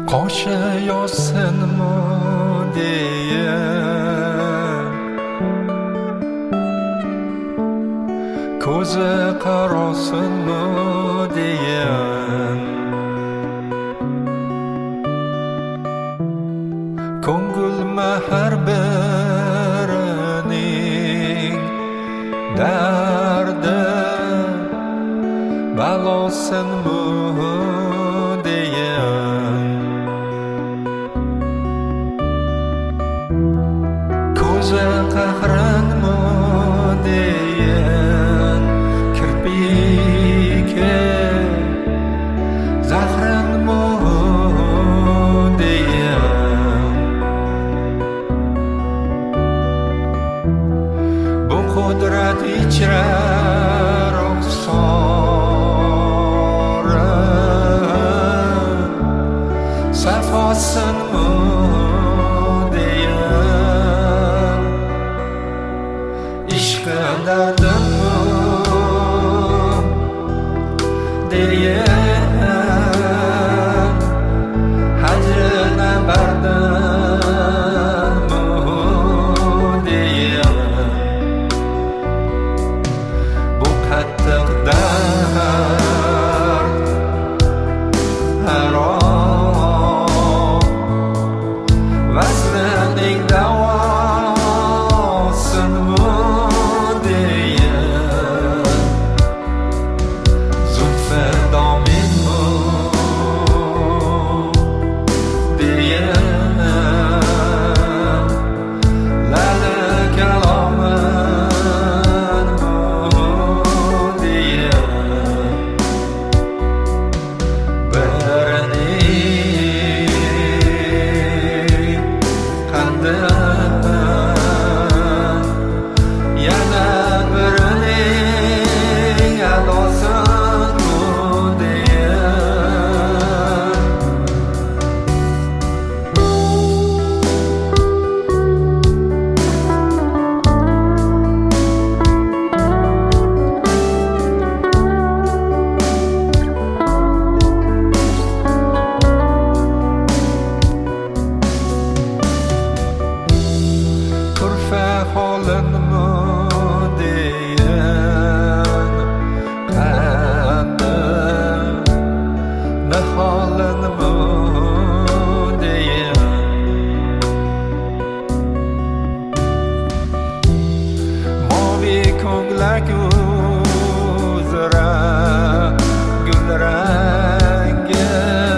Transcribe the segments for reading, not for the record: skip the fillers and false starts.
qoshi yozsinmi deya ko'zi qarosinmi deyan ko'ngilma har birining dardi balosinmi deyan ko'zi qahrinmi deyan kirpigi zahrinmi deyan bu qudrat ichra safosinmi deyan ishqim dardimmi deyan hajrina bardimmi deyan bu qattiq dard vazlining davosinmi deyan zulfi dominmi deyan lali kalominmi deyan yana birining adosinmi deyan kurfa holinmi deyan qandim niholinmi deyan moviy ko'nglak uzra gulrangi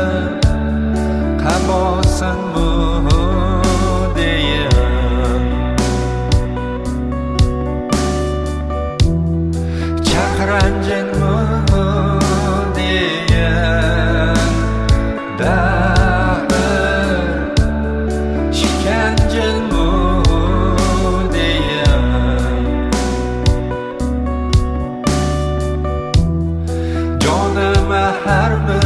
qabosinmi ranjinmi deyan dahir shikanjinmi deyan jonima har bir